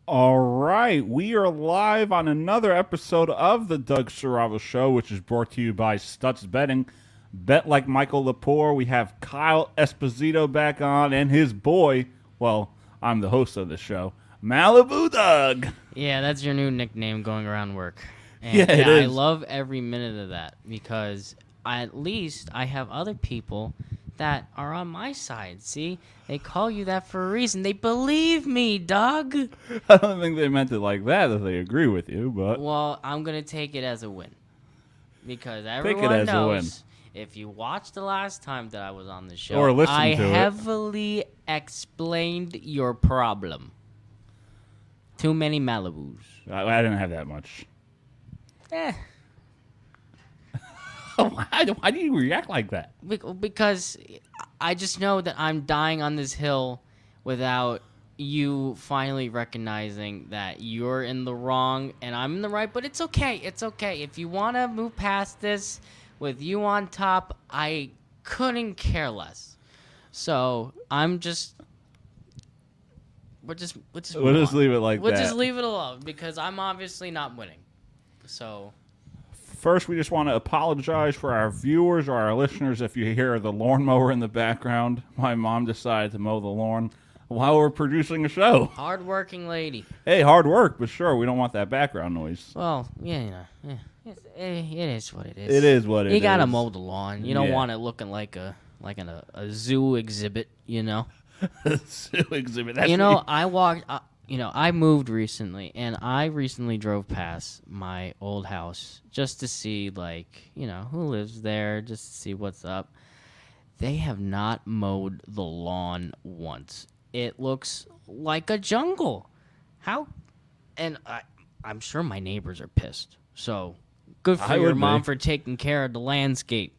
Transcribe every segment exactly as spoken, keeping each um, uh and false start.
All right, we are live on another episode of the Doug Serravo Show, which is brought to you by Stutz Betting. Bet like Michael Lepore. We have Kyle Esposito back on, and his boy, well, I'm the host of the show, Malibu Doug. Yeah, that's your new nickname going around work. And Yeah, it yeah, I is. love every minute of that because I, at least I have other people that are on my side. See, they call you that for a reason. They believe me, Doug. I don't think they meant it like that, that they agree with you, but Well, I'm gonna take it as a win because it everyone as a knows. If you watched the last time that I was on the show, Or listened I to it. heavily explained your problem. Too many Malibus. I, I didn't have that much. Eh. why, do- why do you react like that? Bec- Because I just know that I'm dying on this hill without you finally recognizing that you're in the wrong and I'm in the right. But it's okay. It's okay. If you want to move past this with you on top, I couldn't care less. So I'm just. We're just. We'll just, We'll move just on. leave it like We'll that. just leave it alone because I'm obviously not winning. So. First, we just want to apologize for our viewers or our listeners if you hear the lawnmower in the background. My mom decided to mow the lawn while we're producing a show. Hardworking lady. Hey, hard work, but sure, we don't want that background noise. Well, yeah, you know, yeah. It's, it, it is what it is. It is what it You gotta is. mow the lawn. You don't Yeah. want it looking like a like an, a, a zoo exhibit. You know. Zoo exhibit. That's you know, what I walked. Uh, you know, I moved recently, and I recently drove past my old house just to see, like, you know, who lives there, just to see what's up. They have not mowed the lawn once. It looks like a jungle. How? And I, I'm sure my neighbors are pissed. So, good for I your would mom be. for taking care of the landscape.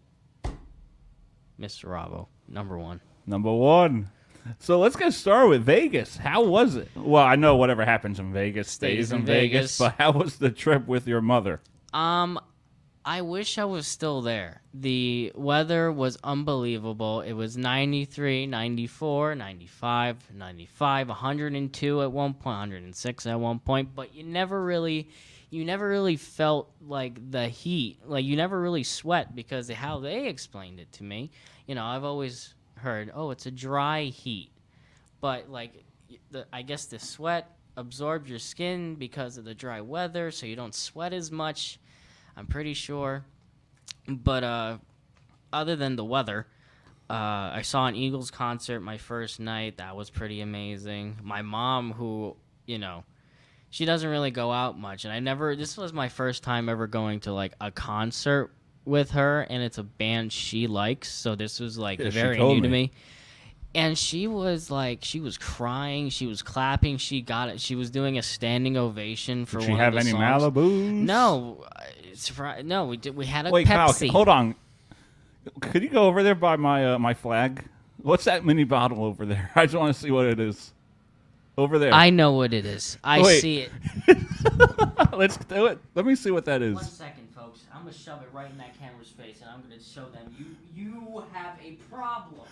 Mister Ravo, number one. Number one. So let's get started with Vegas. How was it? Well, I know whatever happens in Vegas stays, Stays in in Vegas, Vegas. but how was the trip with your mother? Um, I wish I was still there. The weather was unbelievable. It was ninety-three, ninety-four, ninety-five, ninety-five, one hundred two at one point, one hundred six at one point, but you never really you never really felt like the heat. Like you never really sweat because of how they explained it to me. You know, I've always heard, "Oh, it's a dry heat." But like the, I guess the sweat absorbs your skin because of the dry weather, so you don't sweat as much. I'm pretty sure. But uh, other than the weather, uh, I saw an Eagles concert my first night. That was pretty amazing. My mom, who, you know, she doesn't really go out much. And I never, this was my first time ever going to like a concert with her. And it's a band she likes. So this was like Yeah, she very told new to me. me. And she was like, she was crying, she was clapping, she got it. She was doing a standing ovation for Did she one have of the any songs. Malibus? No, uh, it's fr- no, we did. We had a Wait, Kyle, Pepsi. hold on. Could you go over there by my uh, my flag? What's that mini bottle over there? I just want to see what it is. Over there. I know what it is. I Wait. see it. Let's do it. Let me see what that is. One second, folks. I'm gonna shove it right in that camera's face, and I'm gonna show them you you have a problem.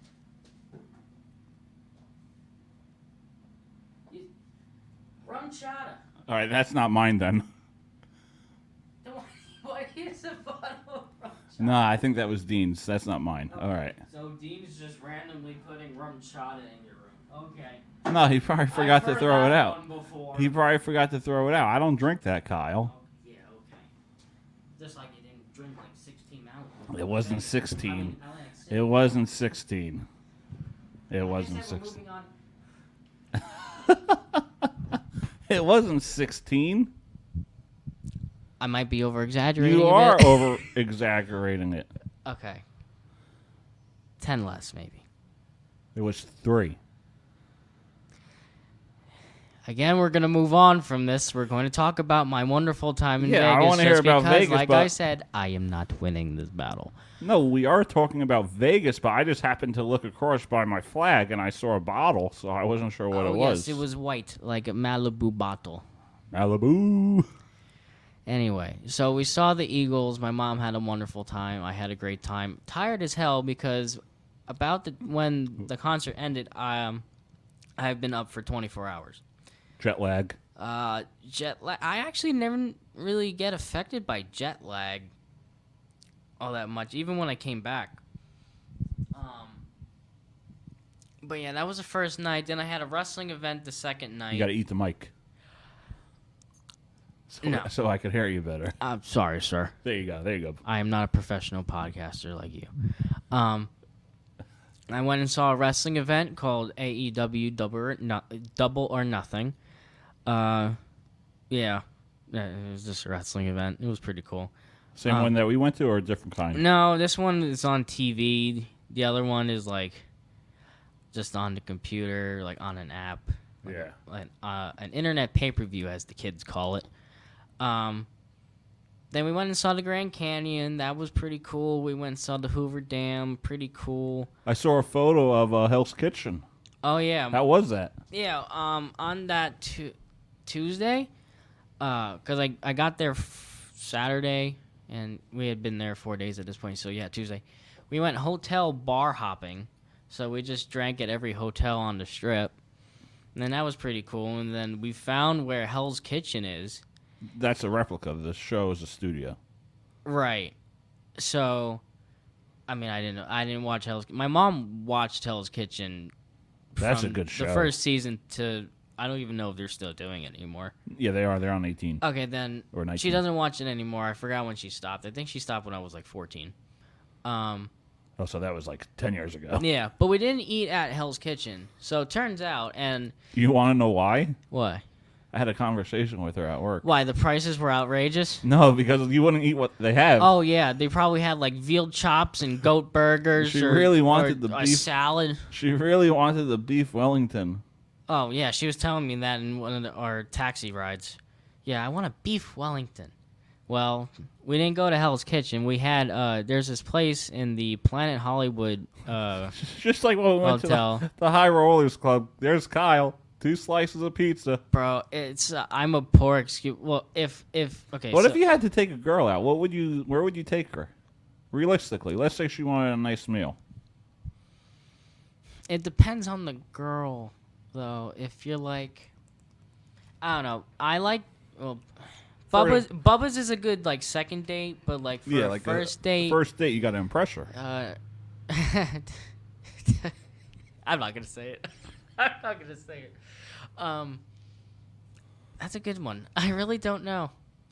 You- Rum chata. All right, that's not mine then. What is a bottle of rum chata? No, I think that was Dean's. That's not mine. All right. So Dean's just randomly putting rum chata in your room. Okay. No, he probably forgot I've to heard throw it that out. one before. He probably forgot to throw it out. I don't drink that, Kyle. Oh, yeah, okay. Just like you didn't drink like sixteen ounces. It wasn't I sixteen. mean, I like six. It wasn't sixteen. It Like I wasn't said, we're sixteen. moving on. It wasn't sixteen. I might be over exaggerating. You are over exaggerating it. Okay. Ten less, maybe. It was three. Again, we're gonna move on from this. We're going to talk about my wonderful time in Yeah, I Vegas. wanna hear just about because, Vegas, like I but- said, I am not winning this battle. No, we are talking about Vegas, but I just happened to look across by my flag and I saw a bottle, so I wasn't sure what oh, it was. yes, it was white, like a Malibu bottle. Malibu. Anyway, so we saw the Eagles. My mom had a wonderful time. I had a great time. Tired as hell because about the when the concert ended, um, I've been up for twenty-four hours. Jet lag. Uh, jet lag. I actually never really get affected by jet lag all that much, even when I came back. Um, but yeah, that was the first night. Then I had a wrestling event the second night. You got to eat the mic. So, No. so I could hear you better. I'm sorry, sir. There you go. There you go. I am not a professional podcaster like you. Um, I went and saw a wrestling event called A E W Double or, no, Double or Nothing. Uh, yeah, it was just a wrestling event. It was pretty cool. Same Um, one that we went to, or a different kind? No, this one is on T V. The other one is like just on the computer, like on an app. Like, Yeah. Like, uh, an internet pay-per-view, as the kids call it. Um, then we went and saw the Grand Canyon. That was pretty cool. We went and saw the Hoover Dam. Pretty cool. I saw a photo of uh, Hell's Kitchen. Oh yeah, How was that? yeah. Um, on that tu- Tuesday, uh, cause I I got there f- Saturday, and we had been there four days at this point. So yeah, Tuesday, we went hotel bar hopping. So we just drank at every hotel on the strip, and then that was pretty cool. And then we found where Hell's Kitchen is. That's a replica. The show is a studio. Right. So, I mean, I didn't. I didn't watch Hell's. My mom watched Hell's Kitchen. That's a from good show. The first season to. I don't even know if they're still doing it anymore. Yeah, they are. They're on eighteen. Okay, then Or nineteen. she doesn't watch it anymore. I forgot when she stopped. I think she stopped when I was like fourteen. Um. Oh, so that was like ten years ago. Yeah, but we didn't eat at Hell's Kitchen. So it turns out, and You want to know why? why? I had a conversation with her at work. Why the prices were outrageous? No, because you wouldn't eat what they have. Oh yeah, they probably had like veal chops and goat burgers. She or, really wanted or the a beef. salad. She really wanted the beef Wellington. Oh yeah, she was telling me that in one of the, our taxi rides. Yeah, I want a beef Wellington. Well, we didn't go to Hell's Kitchen. We had uh, there's this place in the Planet Hollywood. Uh, Just like when we went Hotel. to the, the High Rollers Club. There's Kyle. Two slices of pizza. bro, it's uh, I'm a poor excuse. Well, if if okay. What so, if you had to take a girl out? What would you? Where would you take her? Realistically, let's say she wanted a nice meal. It depends on the girl, though. If you're like, I don't know. I like well, For a- Bubba's. Bubba's is a good like second date, but like for yeah, a like first a, date. First date, you got to impress her. Uh, I'm not gonna say it. I'm not gonna say it. Um, that's a good one. I really don't know.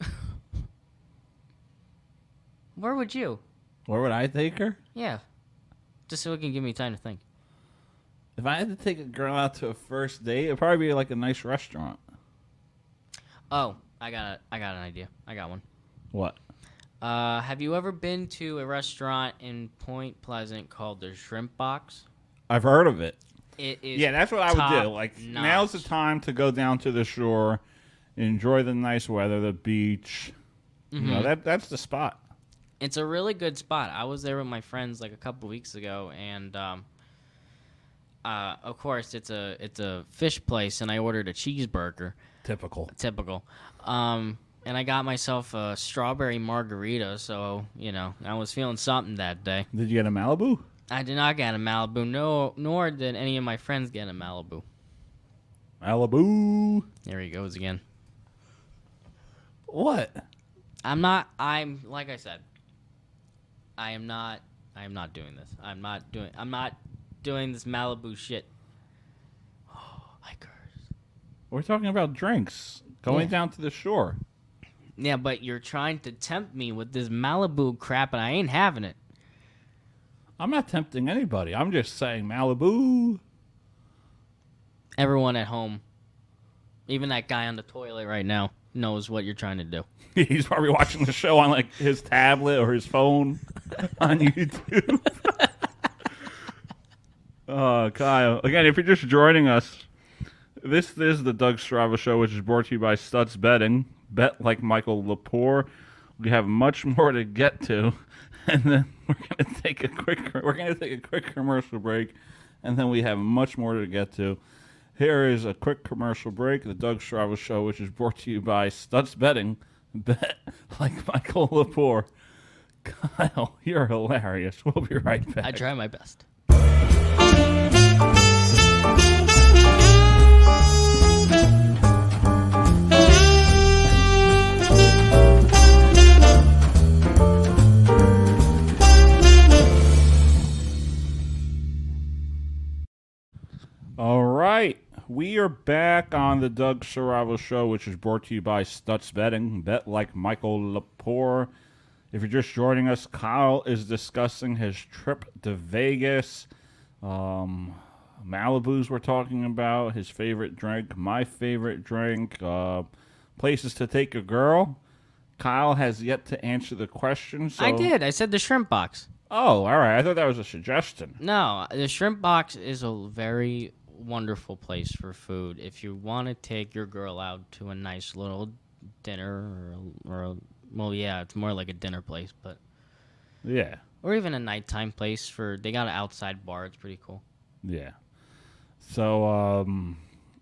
Where would you? Where would I take her? Yeah, just so it can give me time to think. If I had to take a girl out to a first date, it'd probably be like a nice restaurant. Oh, I got a, I got an idea. I got one. What? Uh, have you ever been to a restaurant in Point Pleasant called the Shrimp Box? I've heard of it. It is. Yeah, that's what I would do. top Like, notch. now's the time to go down to the shore, enjoy the nice weather, the beach. You know, Mhm. that that's the spot. It's a really good spot. I was there with my friends like a couple weeks ago, and um, uh, of course it's a it's a fish place, and I ordered a cheeseburger, Typical. typical. Um, and I got myself a strawberry margarita, so you know I was feeling something that day. Did you get a Malibu? I did not get a Malibu, no, nor did any of my friends get a Malibu. Malibu. There he goes again. What? I'm not. I'm like I said. I am not. I am not doing this. I'm not doing. I'm not doing this Malibu shit. Oh, I curse. We're talking about drinks. Going Yeah. down to the shore. Yeah, but you're trying to tempt me with this Malibu crap, and I ain't having it. I'm not tempting anybody. I'm just saying Malibu. Everyone at home, even that guy on the toilet right now, knows what you're trying to do. He's probably watching the show on like his tablet or his phone on YouTube. Oh, Kyle. Again, if you're just joining us, this is the Doug Strava Show, which is brought to you by Stutz Betting. Bet like Michael Lepore. We have much more to get to, and then we're gonna take a quick we're gonna take a quick commercial break, and then we have much more to get to. Here is a quick commercial break. The Doug Strava Show, which is brought to you by Stutz Betting. Bet like Michael Lepore. Kyle, you're hilarious. We'll be right back. I try my best. we are back on the Doug Saravo Show, which is brought to you by Stutz Betting. Bet like Michael Lepore. If you're just joining us, Kyle is discussing his trip to Vegas. Um, Malibu's we're talking about, his favorite drink, my favorite drink, uh, places to take a girl. Kyle has yet to answer the question. So... I did. I said the shrimp box. Oh, all right. I thought that was a suggestion. No, the shrimp box is a very wonderful place for food. If you want to take your girl out to a nice little dinner or, or a, well, yeah, it's more like a dinner place, but yeah, or even a nighttime place for. They got an outside bar. It's pretty cool. Yeah. So um,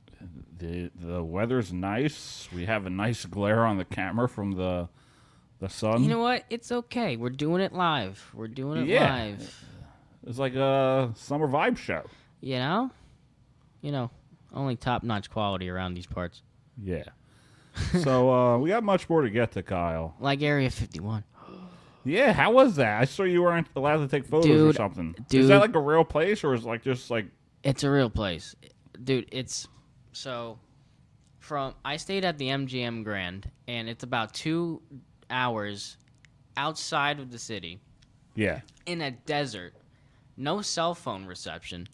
the the weather's nice. We have a nice glare on the camera from the the sun. You know what? It's okay. We're doing it live. We're doing it Yeah. live. It's like a summer vibe show. You know, you know, only top notch quality around these parts. Yeah. So uh, we got much more to get to, Kyle. Like Area fifty-one. Yeah, how was that? I saw you weren't allowed to take photos Dude, or something. dude. Is that like a real place, or is it like just like? It's a real place, dude. It's so from I stayed at the M G M Grand, and it's about two hours outside of the city Yeah. in a desert, no cell phone reception,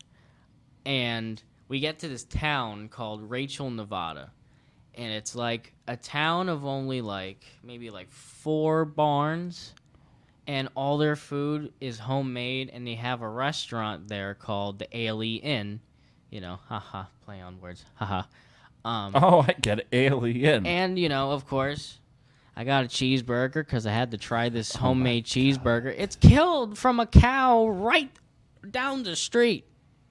and we get to this town called Rachel, Nevada, and it's like a town of only like maybe like four barns. And all their food is homemade, and they have a restaurant there called the Ailey Inn. You know, haha, play on words, haha. Um, Oh, I get it. Alien. and, you know, of course, I got a cheeseburger because I had to try this homemade cheeseburger. It's killed from a cow right down the street.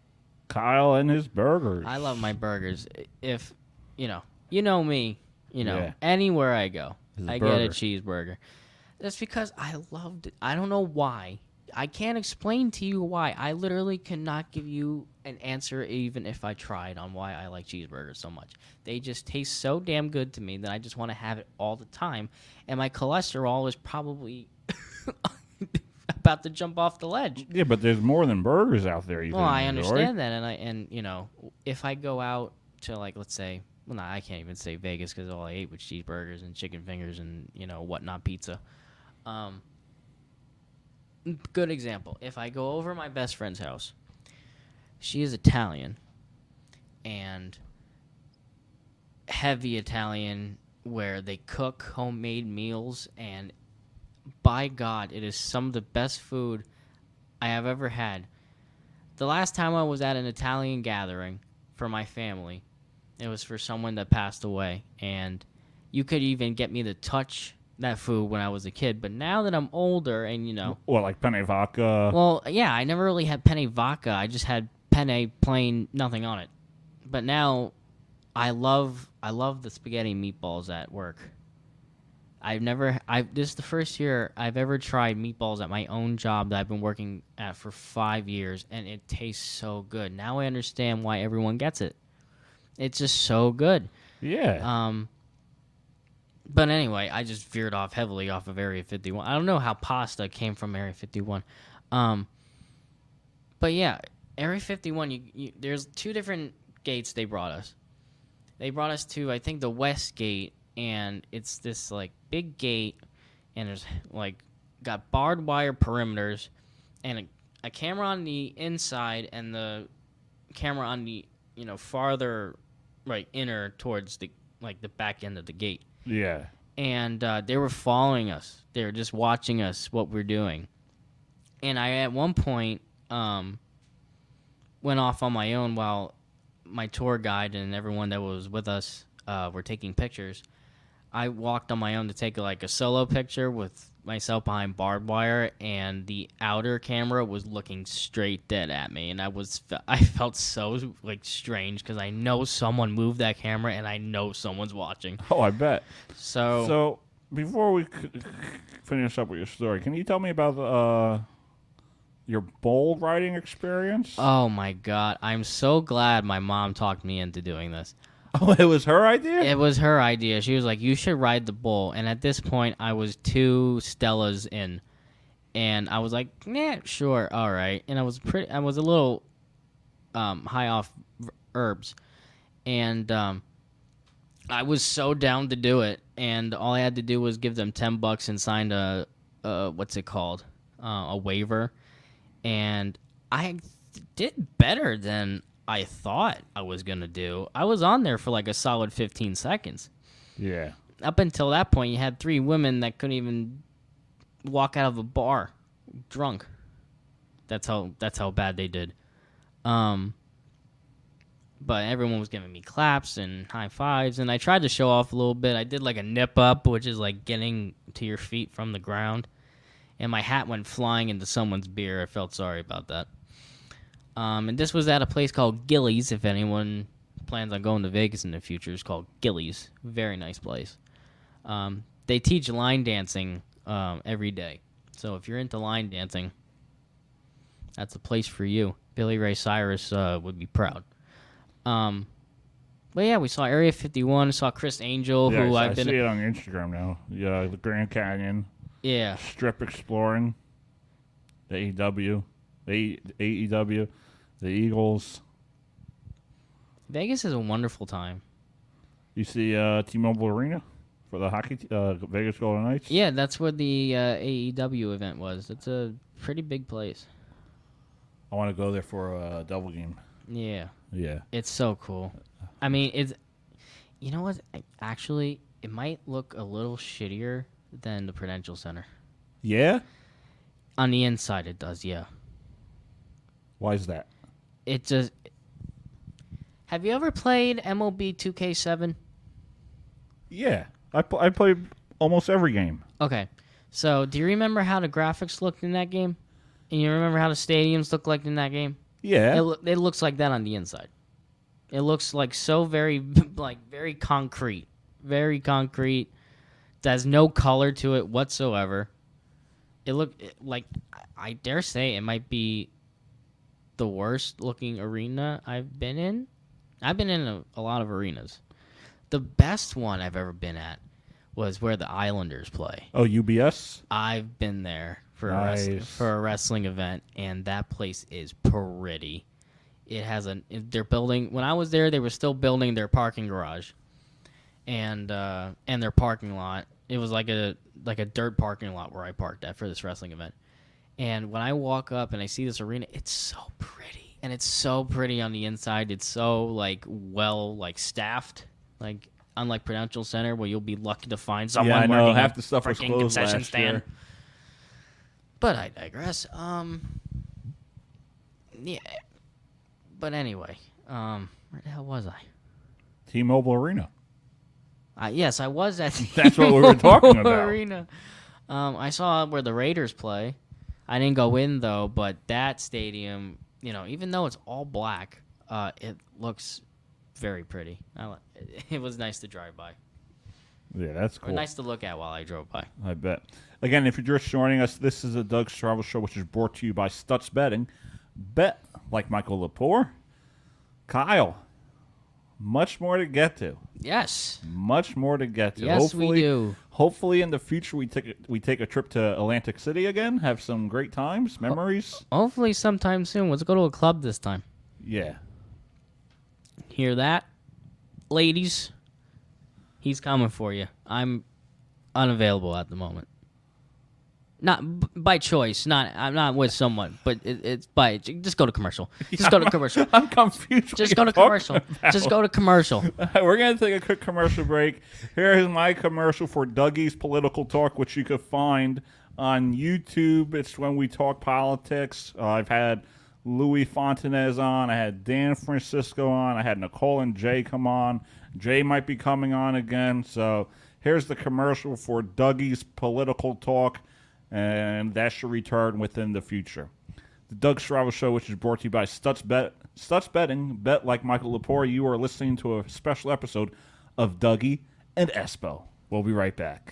Kyle and his burgers. I love my burgers. If, you know, you know me, you know, Yeah. anywhere I go, His I burger. get a cheeseburger. That's because I loved it. I don't know why. I can't explain to you why. I literally cannot give you an answer even if I tried on why I like cheeseburgers so much. They just taste so damn good to me that I just want to have it all the time. And my cholesterol is probably about to jump off the ledge. Yeah, but there's more than burgers out there. You Well, can I enjoy. understand that, and I and you know, if I go out to like, let's say, well, no, I can't even say Vegas because all I ate was cheeseburgers and chicken fingers and you know whatnot pizza. Um, good example. If I go over my best friend's house, she is Italian, and heavy Italian, where they cook homemade meals, and by God, it is some of the best food I have ever had. The last time I was at an Italian gathering for my family, it was for someone that passed away, and you could even get me to touch that food when I was a kid. But now that I'm older and, you know... Well, like penne vodka. Well, yeah, I never really had penne vodka. I just had penne plain, nothing on it. But now I love I love the spaghetti meatballs at work. I've never... I This is the first year I've ever tried meatballs at my own job that I've been working at for five years, and it tastes so good. Now I understand why everyone gets it. It's just so good. yeah. Um, but anyway, I just veered off heavily off of Area fifty-one. I don't know how pasta came from Area fifty-one. Um, but yeah, Area fifty-one, you, you, there's two different gates they brought us. They brought us to, I think, the West Gate, and it's this, like, big gate, and there's, like, got barbed wire perimeters, and a, a camera on the inside, and the camera on the, you know, farther, right, inner towards the, like, the back end of the gate. yeah. And uh, they were following us. They were just watching us, what we're doing. And I, at one point, um, went off on my own while my tour guide and everyone that was with us uh, were taking pictures. I walked on my own to take like a solo picture with myself behind barbed wire, and the outer camera was looking straight dead at me, and I was I felt so like strange because I know someone moved that camera and I know someone's watching. Oh, I bet. So, So before we c- finish up with your story, can you tell me about uh, your bull riding experience? oh my God, I'm so glad my mom talked me into doing this. Oh, it was her idea? It was her idea. She was like, "You should ride the bull." And at this point, I was two Stellas in, and I was like, "Yeah, sure, all right." And I was pretty. I was a little um, high off herbs, and um, I was so down to do it. And all I had to do was give them ten bucks and sign a, a what's it called, uh, a waiver, and I did better than I thought I was gonna do. I was on there for like a solid fifteen seconds. Yeah. Up until that point, you had three women that couldn't even walk out of a bar drunk. That's how that's how bad they did. Um, but everyone was giving me claps and high fives, and I tried to show off a little bit. I did like a nip up, which is like getting to your feet from the ground, and my hat went flying into someone's beer. I felt sorry about that. Um, and this was at a place called Gillies. If anyone plans on going to Vegas in the future, it's called Gillies. Very nice place. Um, they teach line dancing um, every day. So if you're into line dancing, that's a place for you. Billy Ray Cyrus uh, would be proud. Um, but yeah, we saw Area fifty-one. Saw Chris Angel, Yeah, who I, I've I been. see it on Instagram now. Yeah, the Grand Canyon, Yeah, strip exploring, the A E W, the A E W, the Eagles. Vegas is a wonderful time. You see uh, T-Mobile Arena for the hockey, t- uh, Vegas Golden Knights. Yeah, that's where the uh, A E W event was. It's a pretty big place. I want to go there for a double game. Yeah, Yeah. it's so cool. I mean, it's. You know what? Actually, it might look a little shittier than the Prudential Center. Yeah? On the inside, it does. Yeah. Why is that? It just. Have you ever played M L B two K seven? Yeah. I, pl- I play almost every game. Okay. So, do you remember how the graphics looked in that game? And you remember how the stadiums looked like in that game? Yeah. It, lo- it looks like that on the inside. It looks like so very, like, very concrete. Very concrete. There's no color to it whatsoever. It looked like, I dare say, it might be the worst looking arena I've been in. I've been in a, a lot of arenas. The best one I've ever been at was where the Islanders play. Oh, U B S? I've been there for a Nice. wrestling, for a wrestling event, and that place is pretty. It has a they're building. When I was there, they were still building their parking garage, and uh, and their parking lot. It was like a like a dirt parking lot where I parked at for this wrestling event. And when I walk up and I see this arena, it's so pretty, and it's so pretty on the inside. It's so like well like staffed, like unlike Prudential Center where you'll be lucky to find someone Yeah, I know. working Half a the stuff was freaking closed concession last stand. year. But I digress. Um, yeah. But anyway, um, where the hell was I? T-Mobile Arena. Uh, yes, I was at That's what we were talking T-Mobile about. Arena. Um, I saw where the Raiders play. I didn't go in though, but that stadium, you know, even though it's all black, uh, it looks very pretty. I, li- it was nice to drive by. Yeah, that's Or cool. nice to look at while I drove by. I bet. Again, if you're just joining us, this is a Doug's Travel Show, which is brought to you by Stutz Betting. Bet like Michael Lepore. Kyle, much more to get to. Yes. Much more to get to. Yes, hopefully, we do. Hopefully, in the future, we take a, we take a trip to Atlantic City again. Have some great times, memories. Hopefully sometime soon. Let's go to a club this time. Yeah. Hear that? Ladies, he's coming for you. I'm unavailable at the moment. Not b- by choice. Not I'm not with someone, but it, it's by just go to commercial. Just go to commercial. I'm confused. Just what go to you're talking commercial. about. Just go to commercial. We're going to take a quick commercial break. Here is my commercial for Dougie's Political Talk, which you could find on YouTube. It's when we talk politics. Uh, I've had Louis Fontanez on. I had Dan Francisco on. I had Nicole and Jay come on. Jay might be coming on again. So here's the commercial for Dougie's Political Talk, and that should return within the future. The Doug Strava Show, which is brought to you by Stutz, Bet- Stutz Betting. Bet like Michael Lepore. You are listening to a special episode of Dougie and Espo. We'll be right back.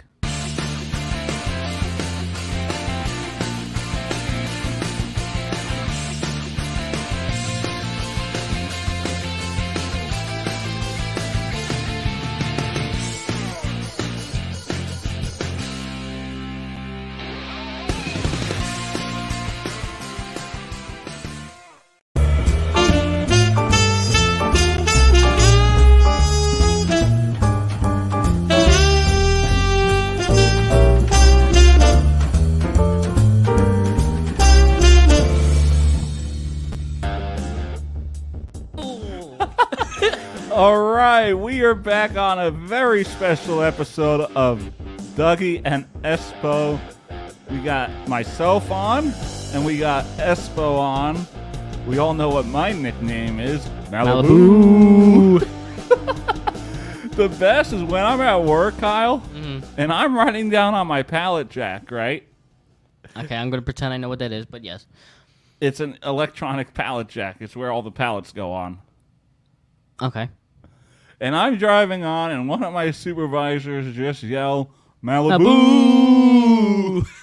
All right, we are back on a very special episode of Dougie and Espo. We got myself on, and we got Espo on. We all know what my nickname is, Malibu. Malibu. The best is when I'm at work, Kyle, mm-hmm. and I'm writing down on my pallet jack, right? Okay, I'm going to pretend I know what that is, but yes. It's an electronic pallet jack. It's where all the pallets go on. Okay. And I'm driving on, and one of my supervisors just yell, Malibu! Malibu!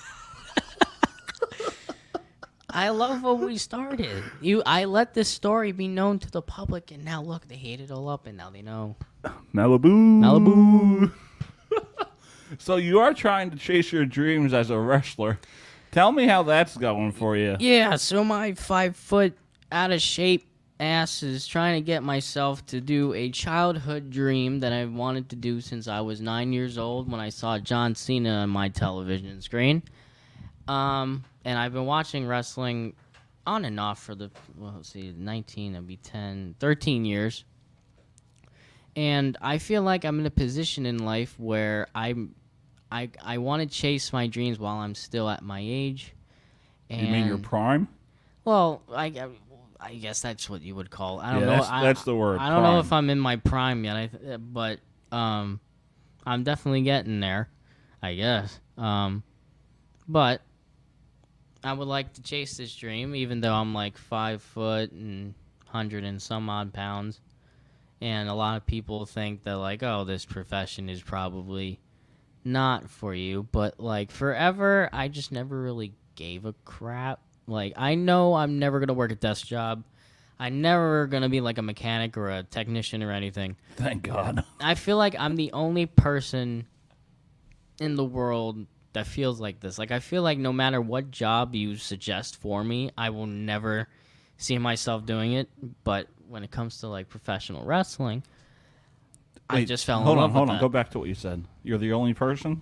I love what we started. You, I let this story be known to the public, and now look, they ate it all up, and now they know. Malibu! Malibu! So you are trying to chase your dreams as a wrestler. Tell me how that's going for you. Yeah, so my five foot out of shape ass is trying to get myself to do a childhood dream that I've wanted to do since I was nine years old when I saw John Cena on my television screen. Um, and I've been watching wrestling on and off for the, well, let's see, nineteen, it'll be ten, thirteen years. And I feel like I'm in a position in life where I'm, I, I want to chase my dreams while I'm still at my age. And, you mean your prime? Well, I, I, I guess that's what you would call. I don't yeah, know. That's, I, that's the word. I don't prime. know if I'm in my prime yet. I th- but um, I'm definitely getting there. I guess. Um, but I would like to chase this dream, even though I'm like five foot and hundred and some odd pounds. And a lot of people think that, like, oh, this profession is probably not for you. But, like, forever, I just never really gave a crap. Like, I know I'm never going to work a desk job. I'm never going to be, like, a mechanic or a technician or anything. Thank God. I feel like I'm the only person in the world that feels like this. Like, I feel like no matter what job you suggest for me, I will never see myself doing it. But when it comes to, like, professional wrestling, Wait, I just fell in hold love on, with hold on. that. Go back to what you said. You're the only person?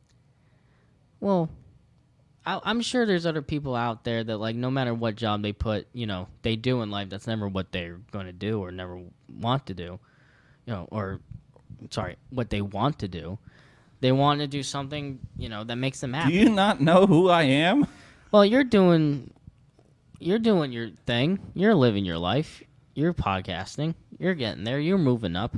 Well, I, I'm sure there's other people out there that, like, no matter what job they put, you know, they do in life, that's never what they're going to do or never want to do. You know, or, sorry, what they want to do. They want to do something, you know, that makes them happy. Do you not know who I am? Well, you're doing, you're doing your thing. You're living your life. You're podcasting. You're getting there. You're moving up.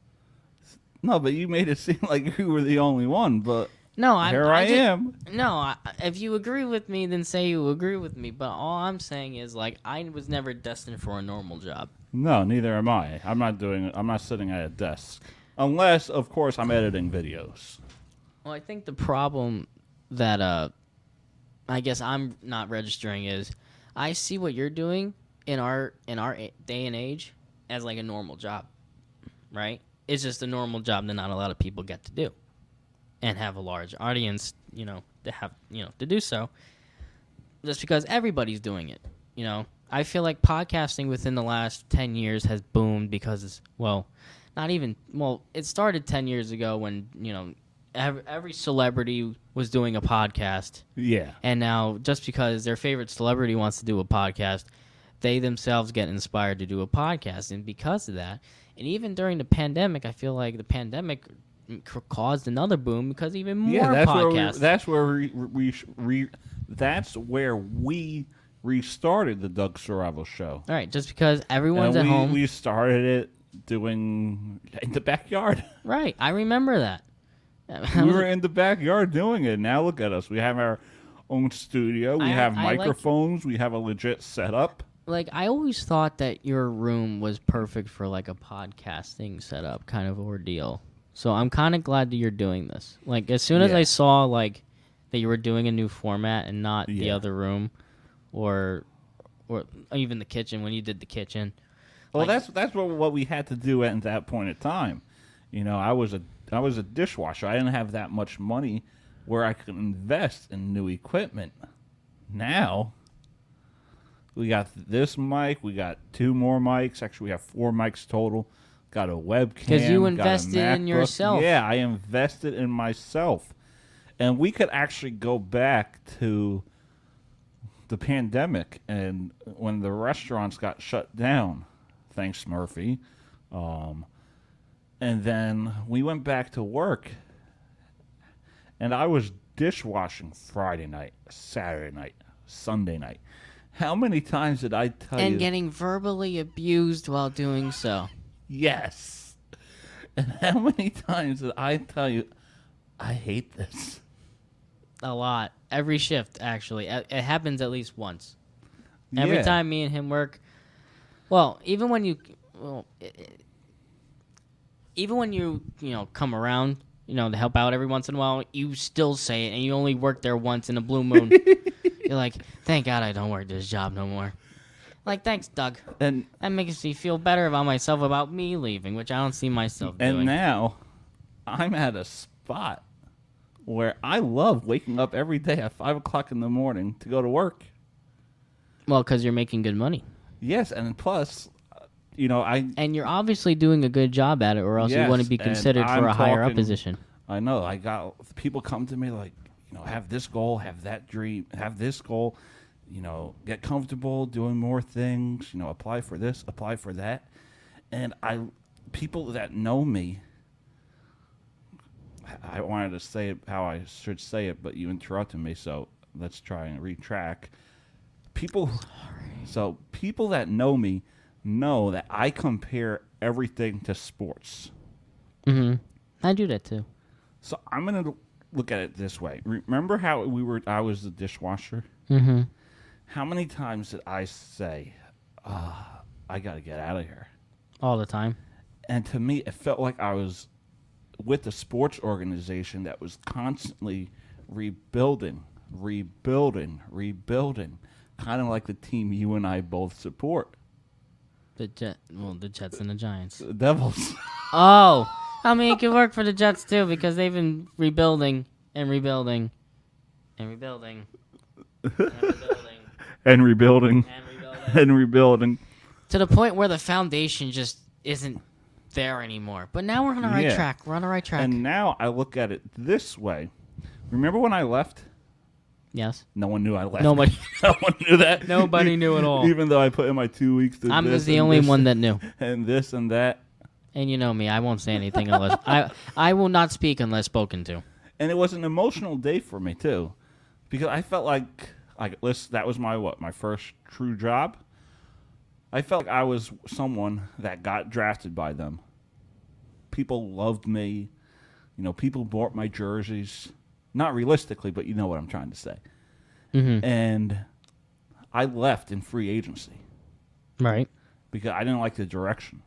No, but you made it seem like you were the only one, but no, I, here I, I just, am. No, I, if you agree with me, then say you agree with me. But all I'm saying is, like, I was never destined for a normal job. No, neither am I. I'm not doing. I'm not sitting at a desk, unless, of course, I'm editing videos. Well, I think the problem that uh, I guess I'm not registering is I see what you're doing in our in our day and age as like a normal job, right? It's just a normal job that not a lot of people get to do, and have a large audience, you know, to have you know to do so. Just because everybody's doing it, you know. I feel like podcasting within the last ten years has boomed because it's well, not even well. It started ten years ago when you know every, every celebrity was doing a podcast. Yeah. And now just because their favorite celebrity wants to do a podcast, they themselves get inspired to do a podcast, and because of that. And even during the pandemic, I feel like the pandemic caused another boom because even more yeah, that's podcasts. Where we, that's where we, we, we that's where we restarted the Doug Saravo show. All right, just because everyone's and at we, home. We started it doing in the backyard. Right, I remember that. We were in the backyard doing it. Now look at us. We have our own studio. We I, have I microphones. Like, we have a legit setup. Like, I always thought that your room was perfect for, like, a podcasting setup kind of ordeal. So I'm kind of glad that you're doing this. Like, as soon as yeah. I saw, like, that you were doing a new format and not yeah. the other room or or even the kitchen when you did the kitchen. Well, like, that's that's what what we had to do at that point in time. You know, I was a I was a dishwasher. I didn't have that much money where I could invest in new equipment. Now, we got this mic. We got two more mics. Actually, we have four mics total. Got a webcam. Because you invested in yourself. Yeah, I invested in myself. And we could actually go back to the pandemic and when the restaurants got shut down. Thanks, Murphy. Um, And then we went back to work, and I was dishwashing Friday night, Saturday night, Sunday night. How many times did I tell And you? getting verbally abused while doing so. Yes. And how many times did I tell you, I hate this? A lot. Every shift, actually. It it happens at least once. Every Yeah. time me and him work. Well, even when you, well, it, it- even when you, you know, come around, you know, to help out every once in a while, you still say it, and you only work there once in a blue moon. You're like, thank God I don't work this job no more. Like, thanks, Doug. And That makes me feel better about myself about me leaving, which I don't see myself and doing. now I'm at a spot where I love waking up every day at five o'clock in the morning to go to work. Well, because you're making good money. Yes, and plus, uh, you know, I And you're obviously doing a good job at it, or else you Yes, wouldn't be and considered for I'm a higher up talking- position. I know I got people come to me like, you know, have this goal, have that dream, have this goal, you know, get comfortable doing more things, you know, apply for this, apply for that. And I people that know me, I wanted to say it how I should say it, but you interrupted me, so let's try and retrack. People so people that know me know that I compare everything to sports. Mm-hmm. I do that too. So I'm gonna look at it this way. Remember how we were? I was the dishwasher. Mm-hmm. How many times did I say, uh, "I got to get out of here"? All the time. And to me, it felt like I was with a sports organization that was constantly rebuilding, rebuilding, rebuilding, kind of like the team you and I both support, The Jet, well, the Jets and the Giants. the Devils. Oh, I mean, it could work for the Jets too because they've been rebuilding and rebuilding and rebuilding and rebuilding and rebuilding and rebuilding and rebuilding. to the point where the foundation just isn't there anymore. But now we're on the right Yeah. track. We're on the right track. And now I look at it this way. Remember when I left? yes. No one knew I left. Nobody. no one knew that. Nobody knew at all. Even though I put in my two weeks to I this was the and only this one that knew. and this and that. And you know me, I won't say anything unless I I will not speak unless spoken to. And it was an emotional day for me too, because I felt like like listen, that was my what my first true job. I felt like I was someone that got drafted by them. People loved me, you know. People bought my jerseys, not realistically, but you know what I'm trying to say. Mm-hmm. And I left in free agency Right. because I didn't like the direction.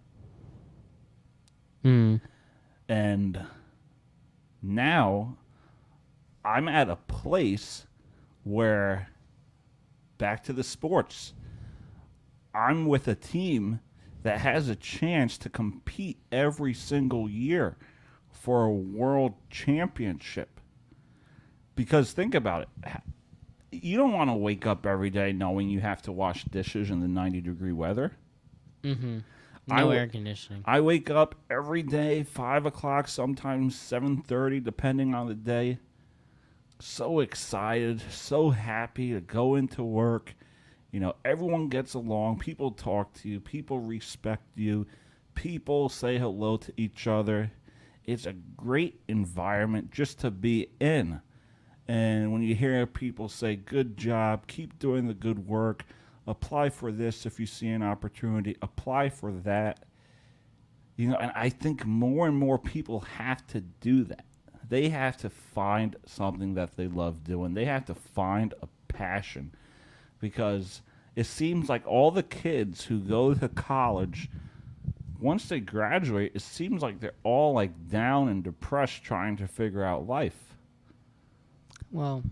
Mm. And now I'm at a place where, back to the sports, I'm with a team that has a chance to compete every single year for a world championship. Because think about it. You don't want to wake up every day knowing you have to wash dishes in the ninety degree weather. Mm-hmm. I No w- air conditioning. I wake up every day, five o'clock, sometimes seven thirty, depending on the day. So excited, so happy to go into work. You know, everyone gets along. People talk to you. People respect you. People say hello to each other. It's a great environment just to be in. And when you hear people say, good job, keep doing the good work, apply for this if you see an opportunity, apply for that. You know, and I think more and more people have to do that. They have to find something that they love doing. They have to find a passion, because it seems like all the kids who go to college, once they graduate, it seems like they're all like down and depressed trying to figure out life. Well,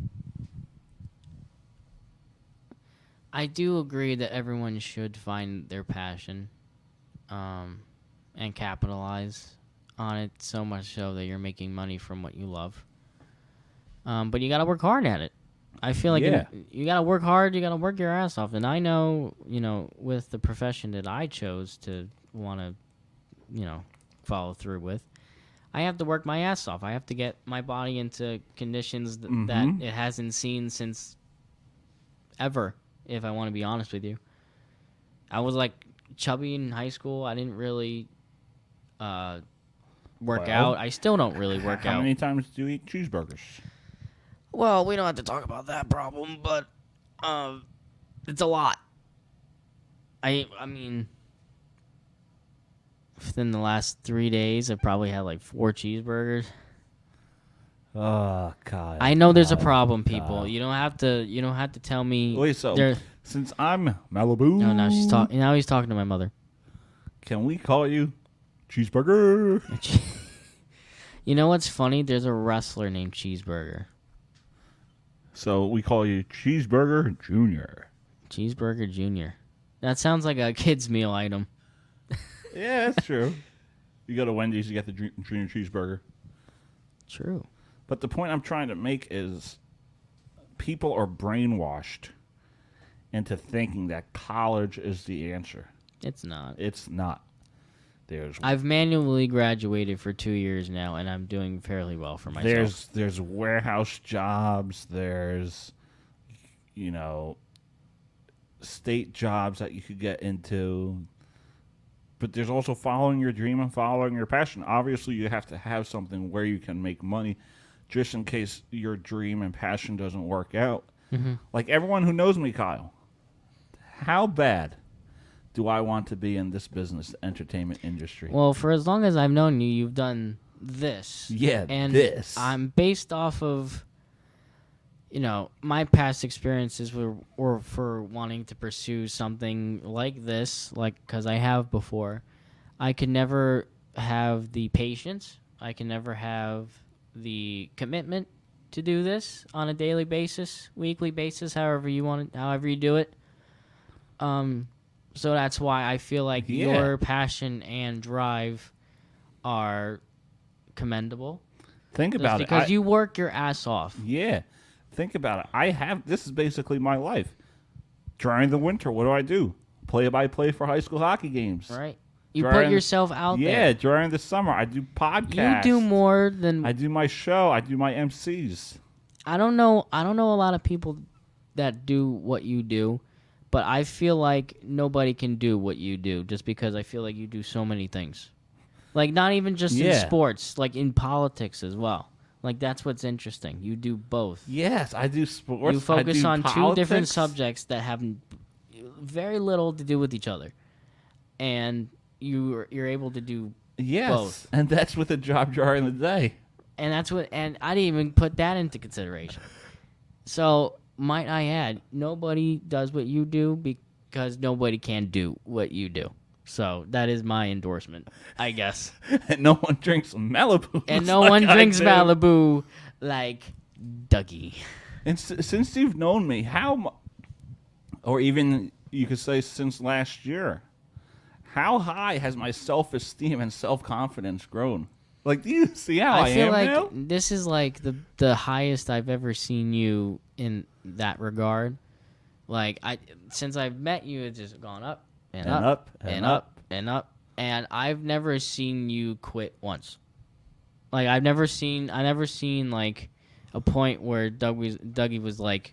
I do agree that everyone should find their passion um, and capitalize on it, so much so that you're making money from what you love. Um, but you got to work hard at it. I feel like Yeah. in- you got to work hard, you got to work your ass off. And I know, you know, with the profession that I chose to want to, you know, follow through with, I have to work my ass off. I have to get my body into conditions th- Mhm. that it hasn't seen since ever, if I want to be honest with you. I was like chubby in high school. I didn't really uh, work Well, out. I still don't really work How out. many times do you eat cheeseburgers? Well, we don't have to talk about that problem, but um, it's a lot. I I mean, within the last three days, I've probably had like four cheeseburgers. Oh, God. I know there's a God, problem, people. God. You don't have to. You don't have to tell me. Wait, so there- since I'm Malibu, No, now she's talking. Now he's talking to my mother. can we call you Cheeseburger? You know what's funny? There's a wrestler named Cheeseburger. So we call you Cheeseburger Junior. Cheeseburger Junior. That sounds like a kid's meal item. Yeah, that's true. You go to Wendy's, you get the ju- Junior Cheeseburger. True. But the point I'm trying to make is people are brainwashed into thinking that college is the answer. It's not. It's not. There's I've manually graduated for two years now, and I'm doing fairly well for myself. there's there's warehouse jobs, there's you know state jobs that you could get into. But there's also following your dream and following your passion. Obviously, you have to have something where you can make money just in case your dream and passion doesn't work out. Mm-hmm. Like everyone who knows me, Kyle, how bad do I want to be in this business, the entertainment industry? Well, for as long as I've known you, you've done this. Yeah, and this. I'm based off of, you know, my past experiences were, were for wanting to pursue something like this, like because I have before. I could never have the patience. I can never have the commitment to do this on a daily basis, weekly basis, however you want it, however you do it. Um, so that's why I feel like Yeah. your passion and drive are commendable. Think Just about because it. I- you work your ass off. Yeah. Think about it. I have this is basically my life. During the winter, what do I do? Play by play for high school hockey games. Right. You During- put yourself out Yeah, there. during the summer I do podcasts. You do more than I do my show, I do my M Cs. I don't know I don't know a lot of people that do what you do, but I feel like nobody can do what you do just because I feel like you do so many things. Like not even just in Yeah. sports, like in politics as well. Like that's what's interesting. You do both. Yes, I do sports. You focus I do on two different politics. subjects that have n- very little to do with each other, and you you're able to do, Yes, both. and that's with a job during the day. and that's what. And I didn't even put that into consideration. So might I add, nobody does what you do because nobody can do what you do. So that is my endorsement, I guess. And no one drinks Malibu. And no like one I drinks do. Malibu like Dougie. And s- since you've known me, how, mu- or even you could say since last year, how high has my self-esteem and self-confidence grown? Like, do you see how I, I feel am like now? this is like the the highest I've ever seen you in that regard. Like I since I've met you, it's just gone up and, And up, up, and, and up, up. and up, and I've never seen you quit once. Like I've never seen I never seen like a point where Doug was Dougie was like,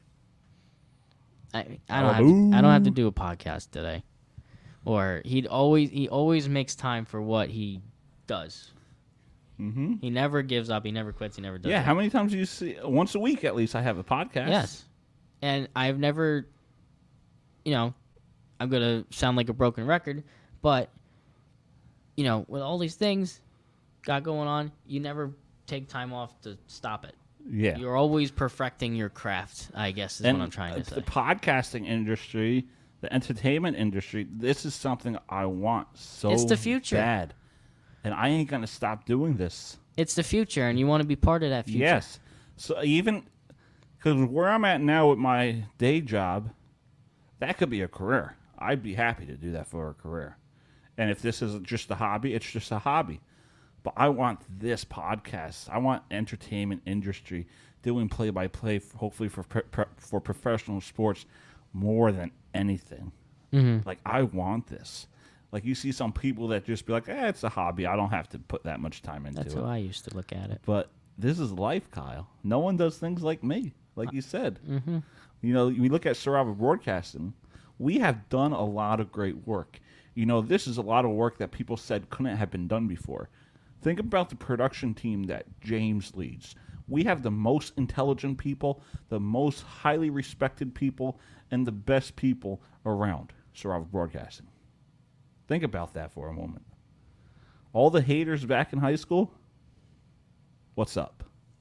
I I don't have to, I don't have to do a podcast today, or he'd always he always makes time for what he does. Mm-hmm. He never gives up. He never quits. He never does. Yeah, that. how many times do you see? Once a week, at least, I have a podcast. Yes. And I've never, you know, I'm going to sound like a broken record, but, you know, with all these things got going on, you never take time off to stop it. Yeah. You're always perfecting your craft, I guess is and what I'm trying to uh, say. the podcasting industry, the entertainment industry, this is something I want so It's the future. bad. And I ain't going to stop doing this. It's the future, and you want to be part of that future. Yes. So even because where I'm at now with my day job, that could be a career. I'd be happy to do that for a career. And if this is just a hobby, it's just a hobby. But I want this podcast. I want entertainment industry doing play by play, hopefully for pre- pre- for professional sports, more than anything. Mm-hmm. Like I want this. Like you see some people that just be like, "Eh, it's a hobby. I don't have to put that much time into That's it." how I used to look at it. But this is life, Kyle. No one does things like me, like you said. Mm-hmm. You know, we look at Sarava Broadcasting. We have done a lot of great work. You know, this is a lot of work that people said couldn't have been done before. Think about the production team that James leads. We have the most intelligent people, the most highly respected people, and the best people around Sarava Broadcasting. Think about that for a moment. All the haters back in high school, what's up?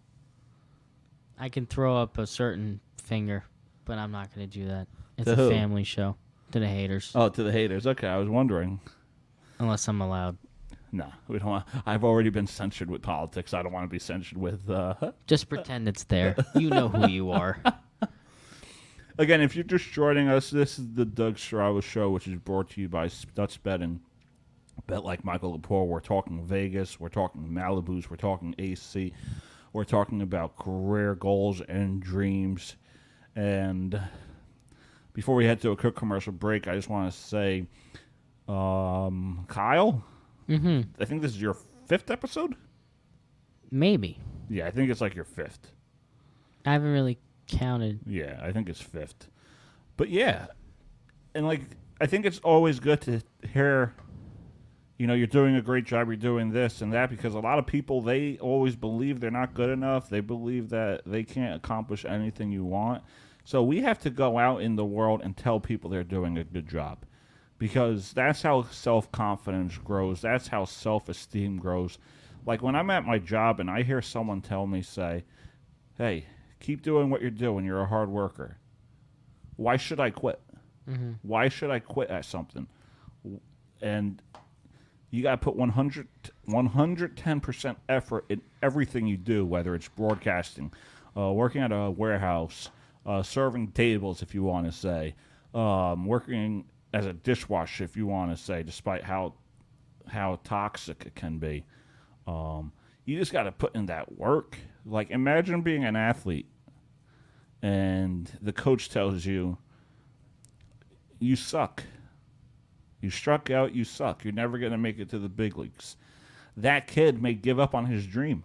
I can throw up a certain finger, but I'm not going to do that. It's To a who? family show. To the haters. Oh, to the haters. Okay, I was wondering. Unless I'm allowed. No, we don't want, I've already been censured with politics. I don't want to be censured with... Uh, Just pretend it's there. You know who you are. Again, if you're just joining us, this is the Doug Sarava Show, which is brought to you by Stutz Betting. Bet like Michael Lepore. We're talking Vegas. We're talking Malibu's. We're talking A C. We're talking about career goals and dreams. And before we head to a quick commercial break, I just want to say, um, Kyle, Mm-hmm. I think this is your fifth episode? Maybe. Yeah, I think it's like your fifth. I haven't really counted. Yeah, I think it's fifth. But yeah, and like, I think it's always good to hear, you know, you're doing a great job, you're doing this and that, because a lot of people, they always believe they're not good enough. They believe that they can't accomplish anything you want. So we have to go out in the world and tell people they're doing a good job, because that's how self-confidence grows. That's how self-esteem grows. Like when I'm at my job and I hear someone tell me, say, hey, keep doing what you're doing. You're a hard worker. Why should I quit? Mm-hmm. Why should I quit at something? And you got to put one hundred, one hundred ten percent effort in everything you do, whether it's broadcasting, uh, working at a warehouse, uh, serving tables, if you want to say, um, working as a dishwasher, if you want to say, despite how how toxic it can be. Um, you just got to put in that work. Like, imagine being an athlete and the coach tells you, you suck. You struck out, you suck. You're never going to make it to the big leagues. That kid may give up on his dream.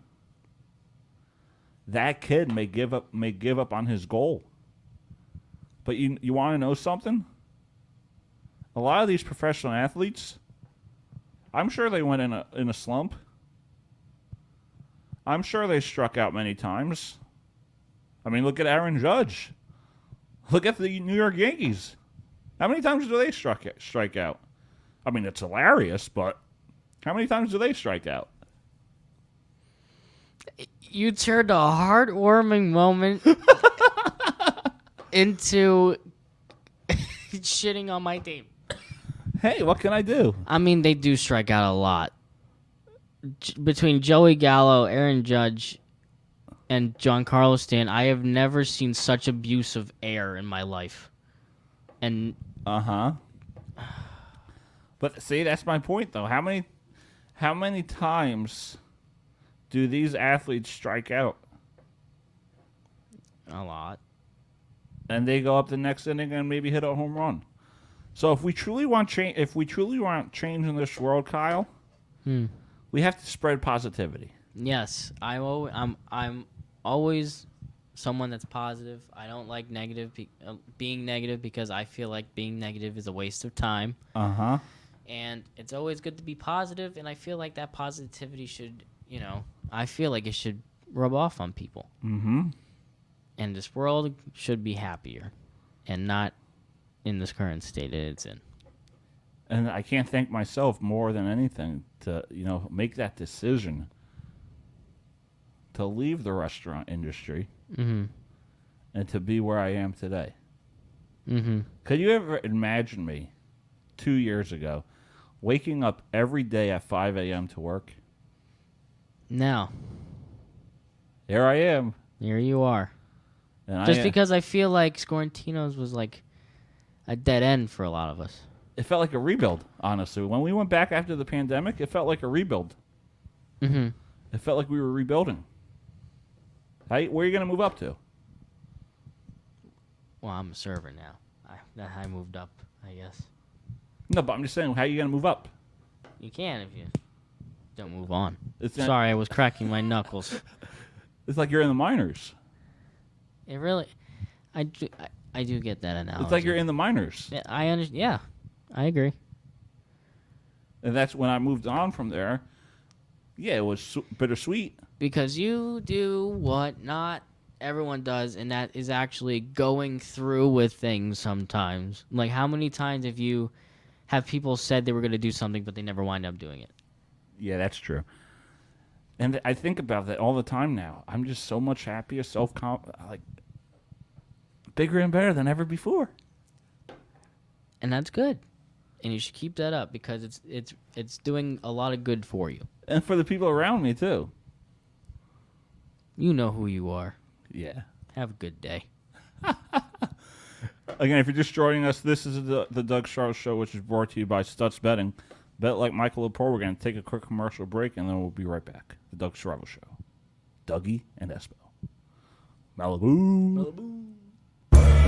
That kid may give up may give up on his goal. But you you want to know something? A lot of these professional athletes, I'm sure they went in a in a slump. I'm sure they struck out many times. I mean, look at Aaron Judge. Look at the New York Yankees. How many times do they struck strike out? I mean, it's hilarious, but how many times do they strike out? You turned a heartwarming moment into shitting on my team. Hey, what can I do? I mean, they do strike out a lot. J- between Joey Gallo, Aaron Judge, and Giancarlo Stanton, I have never seen such abuse of air in my life. And Uh-huh. But see, that's my point, though. How many, how many times do these athletes strike out? a lot. And they go up the next inning and maybe hit a home run. So if we truly want change, if we truly want change in this world, Kyle, Hmm. we have to spread positivity. Yes, I'm always, I'm I'm always someone that's positive. I don't like negative be, uh, being negative because I feel like being negative is a waste of time. Uh huh. And it's always good to be positive, and I feel like that positivity should, you know, I feel like it should rub off on people. Mm-hmm. And this world should be happier and not in this current state that it's in. And I can't thank myself more than anything to, you know, make that decision to leave the restaurant industry Mm-hmm. and to be where I am today. Mm-hmm. Could you ever imagine me two years ago waking up every day at five a.m. to work? Now, Here I am. here you are. And Just I, because I feel like Scorantino's was like a dead end for a lot of us. It felt like a rebuild, honestly. When we went back after the pandemic, it felt like a rebuild. Mm-hmm. It felt like we were rebuilding. How, where are you going to move up to? Well, I'm a server now. I, I moved up, I guess. No, but I'm just saying, how are you going to move up? You can if you don't move on. It's not- Sorry, I was cracking my knuckles. It's like you're in the minors. It really, I do, I, I do get that analogy. It's like you're in the minors. Yeah, I understand. Yeah, I agree. And that's when I moved on from there. Yeah, it was su- bittersweet. Because you do what not everyone does, and that is actually going through with things sometimes. Like, how many times have you have people said they were going to do something, but they never wind up doing it? Yeah, that's true. And I think about that all the time now. I'm just so much happier, self like bigger and better than ever before. And that's good. And you should keep that up because it's it's it's doing a lot of good for you. And for the people around me too. You know who you are. Yeah. Have a good day. Again, if you're just joining us, this is the, the Doug Charles Show, which is brought to you by Stutz Betting. Bet like Michael Lepore. We're going to take a quick commercial break, and then we'll be right back. The Doug Charles Show. Dougie and Espo. Malibu. Malibu.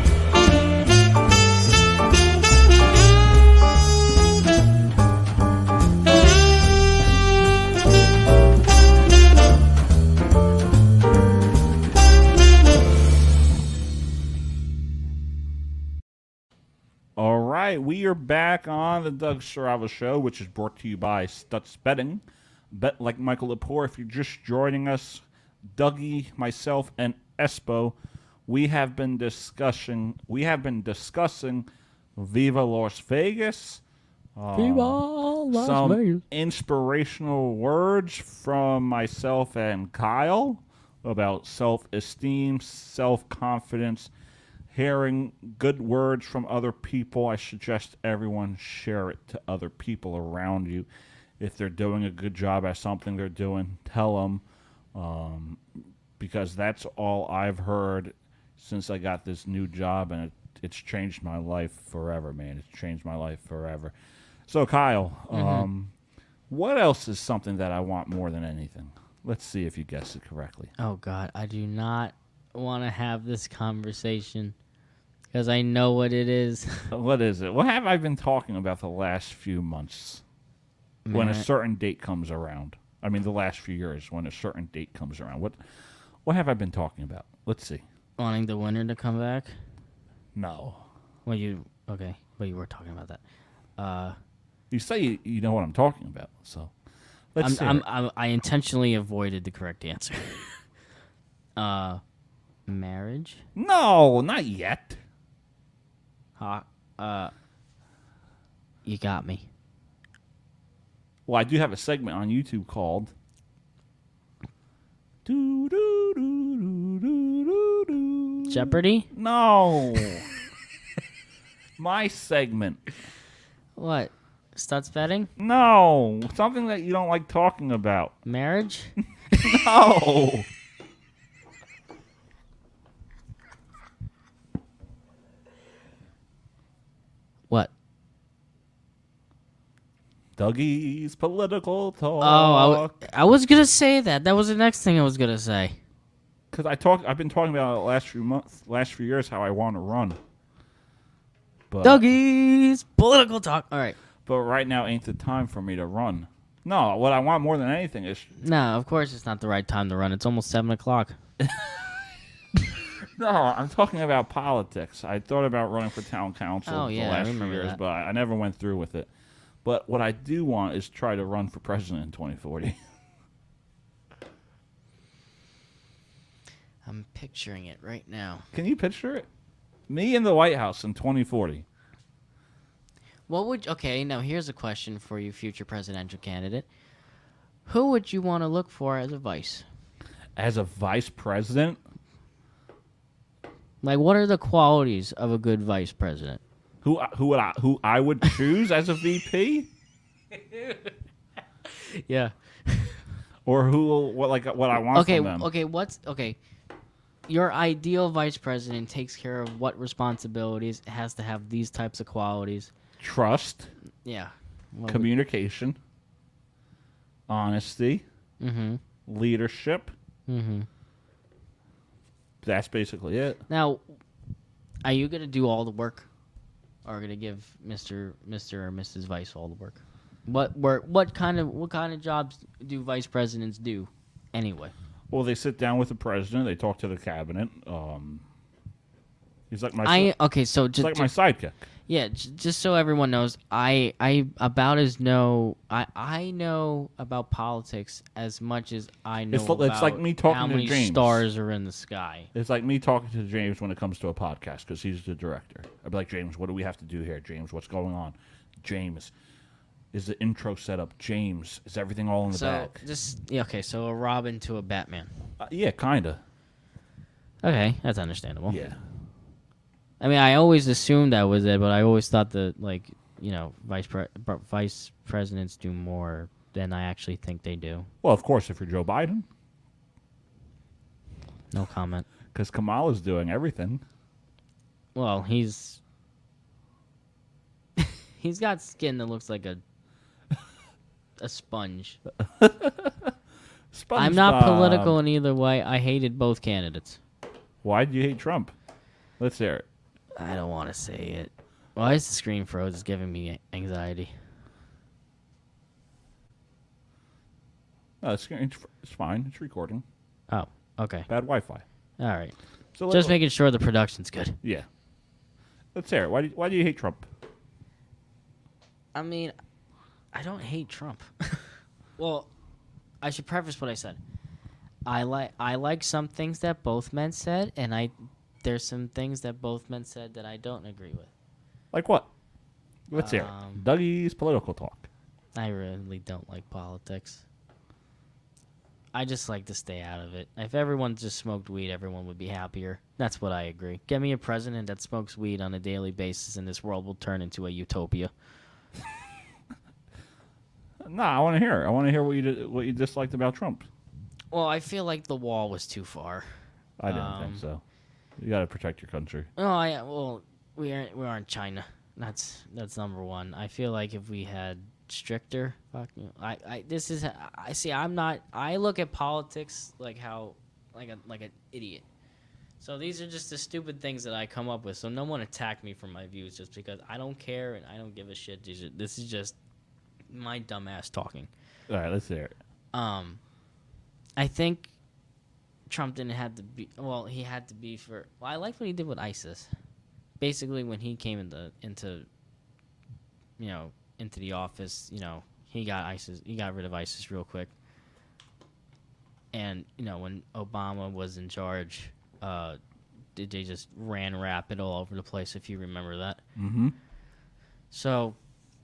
All right, we are back on the Doug Sarava Show, which is brought to you by Stutz Betting. Bet like Michael Lepore. If you're just joining us, Dougie, myself, and Espo, we have been discussing. We have been discussing Viva Las Vegas. Uh, Viva Las some Vegas. inspirational words from myself and Kyle about self-esteem, self-confidence. Hearing good words from other people, I suggest everyone share it to other people around you. If they're doing a good job at something they're doing, tell them. Um, because that's all I've heard since I got this new job, and it, it's changed my life forever, man. It's changed my life forever. So, Kyle, Mm-hmm. um, what else is something that I want more than anything? Let's see if you guessed it correctly. Oh, God. I do not want to have this conversation because I know what it is. What is it? What have I been talking about the last few months? When a Man. certain date comes around. I mean, the last few years when a certain date comes around. What what have I been talking about? Let's see. Wanting the winner to come back? No. Well, you... Okay. Well, you were talking about that. Uh, You say you, you know what I'm talking about, so let's I'm, see. I'm, I'm, I intentionally avoided the correct answer. uh, marriage? No, not yet. Ha, uh, you got me. Well, I do have a segment on YouTube called Doo doo doo doo doo doo doo. Jeopardy? No. My segment. What? Stutz betting? No. Something that you don't like talking about. Marriage? No. What? Dougie's political talk. Oh, I, w- I was gonna say that. That was the next thing I was gonna say. Because I talk, I've been talking about it the last few months, last few years, how I want to run. But, Dougie's political talk. All right. but right now ain't the time for me to run. No, what I want more than anything is No, of course it's not the right time to run. It's almost seven o'clock. no. I'm talking about politics. I thought about running for town council Oh, the yeah, I last few remember years, that. but I never went through with it. But what I do want is try to run for president in twenty forty. I'm picturing it right now. Can you picture it? Me in the White House in twenty forty. What would okay? Now here's a question for you, future presidential candidate. Who would you want to look for as a vice? As a vice president? Like, what are the qualities of a good vice president? Who who would I who I would choose as a V P? Yeah. Or who what like what I want Okay. from them? Okay. What's okay? Your ideal vice president takes care of what responsibilities? It has to have these types of qualities. Trust, Yeah. What communication, honesty, would- Mhm. leadership. Mhm. That's basically it. Now, are you gonna do all the work, or gonna give Mister Mister or Missus Vice all the work? What work? What kind of what kind of jobs do vice presidents do, anyway? Well, they sit down with the president. They talk to the cabinet. Um, He's like my. I okay, so he's just like my sidekick. yeah, j- just so everyone knows, I I about as know I I know about politics as much as I know It's li- about it's like me talking how to many James. stars are in the sky. It's like me talking to James when it comes to a podcast because he's the director. I'd be like, James, what do we have to do here? James, what's going on? James, is the intro set up? James, is everything all in the So back? just yeah, okay, so a Robin to a Batman. Uh, yeah, kinda. Okay, that's understandable. Yeah. I mean, I always assumed that was it, but I always thought that, like, you know, vice pre- vice presidents do more than I actually think they do. Well, of course, if you're Joe Biden, No comment. because Kamala's doing everything. Well, he's he's got skin that looks like a a sponge. I'm not SpongeBob. political in either way. I hated both candidates. Why do you hate Trump? Let's hear it. I don't want to say it. Why is the screen froze? It's giving me anxiety. No, it's, it's it's fine. It's recording. Oh, okay. Bad Wi-Fi. All right. So Just let, making sure the production's good. yeah. Let's hear it. Why do you, why do you hate Trump? I mean, I don't hate Trump. Well, I should preface what I said. I like I like some things that both men said, and I there's some things that both men said that I don't agree with. Like what? Let's hear Um, it. Dougie's political talk. I really don't like politics. I just like to stay out of it. If everyone just smoked weed, everyone would be happier. That's what I agree. Get me a president that smokes weed on a daily basis, and this world will turn into a utopia. No, I want to hear. it. I want to hear what you did, what you disliked about Trump. Well, I feel like the wall was too far. I didn't Um, think so. You got to protect your country. Oh, I well, we aren't we aren't China. That's that's number one. I feel like if we had stricter, fuck you. I, I this is I see. I'm not. I look at politics like how like a like an idiot. So these are just the stupid things that I come up with. So no one attack me for my views just because I don't care and I don't give a shit. These are, this is just my dumb ass talking. All right, let's hear it. Um, I think Trump didn't have to be. Well, he had to be for. Well, I like what he did with ISIS. Basically, when he came into into, you know, into the office, you know, he got ISIS. He got rid of ISIS real quick. And you know, when Obama was in charge, uh, they they just ran rapid all over the place. If you remember that. Mm-hmm. So.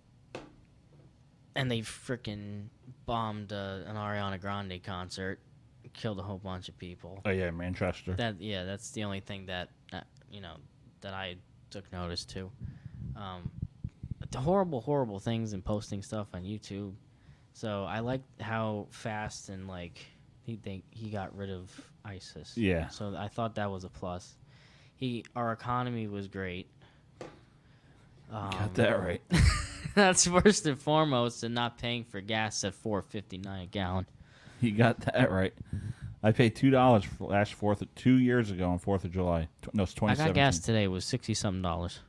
And they freaking bombed uh, an Ariana Grande concert, killed a whole bunch of people. Oh yeah, Manchester. That yeah, that's the only thing that, that you know that I took notice to. Um, the horrible, horrible things and posting stuff on YouTube. So I like how fast and like he they, he got rid of ISIS. Yeah. So I thought that was a plus. He our economy was great. Um, got that right. That's first and foremost, and not paying for gas at four fifty nine a gallon. You got that right. I paid two dollars for last Fourth two years ago on Fourth of July. Tw- no, it's twenty I seventeen. got gas today. It was sixty something dollars.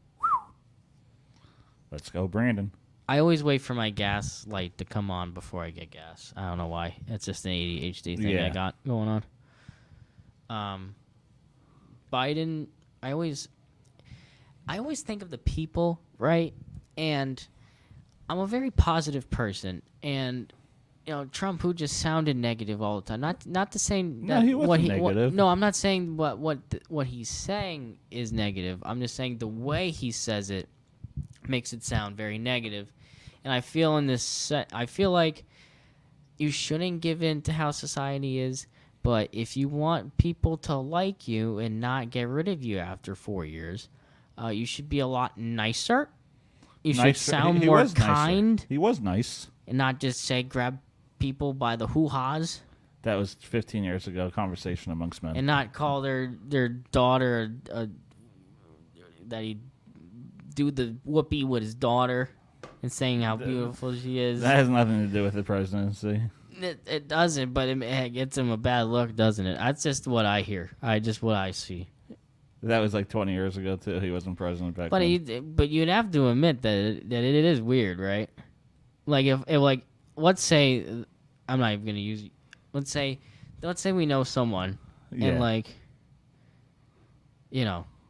Let's go, Brandon. I always wait for my gas light to come on before I get gas. I don't know why. It's just an A D H D thing Yeah. I got going on. Um, Biden. I always, I always think of the people, right? And I'm a very positive person, and you know, Trump, who just sounded negative all the time. Not not to say No, that he wasn't what he what- negative. no, I'm not saying what what th- what he's saying is negative. I'm just saying the way he says it makes it sound very negative. And I feel in this set, I feel like you shouldn't give in to how society is, but if you want people to like you and not get rid of you after four years, uh, you should be a lot nicer. You should Nicer- sound he- he more was nicer. kind He was nice. and not just say grab people by the hoo-haws That was fifteen years ago. Conversation amongst men. and not call their their daughter uh, that he do the whoopee with his daughter and saying how beautiful she is. that has nothing to do with the presidency. It, it doesn't, but it, it gets him a bad look, doesn't it? That's just what I hear. I just what I see. That was like twenty years ago too. He wasn't president back But then. he, but you'd have to admit that it, that it is weird, right? Like if, if like let's say I'm not even gonna use. Let's say let's say we know someone Yeah. and like you know